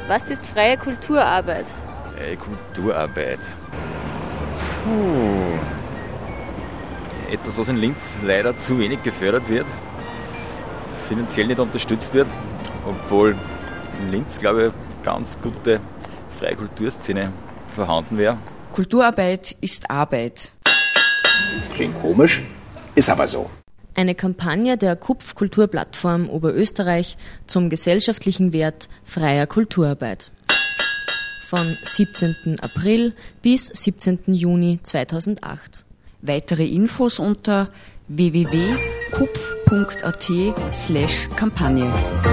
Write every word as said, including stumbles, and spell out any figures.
Was ist freie Kulturarbeit? Freie Kulturarbeit. Puh. Etwas, was in Linz leider zu wenig gefördert wird, finanziell nicht unterstützt wird, obwohl in Linz, glaube ich, eine ganz gute freie Kulturszene vorhanden wäre. Kulturarbeit ist Arbeit. Klingt komisch, ist aber so. Eine Kampagne der K U P F-Kulturplattform Oberösterreich zum gesellschaftlichen Wert freier Kulturarbeit. Von siebzehnten April bis siebzehnten Juni zweitausendacht. Weitere Infos unter w w w punkt kupf punkt a t slash Kampagne.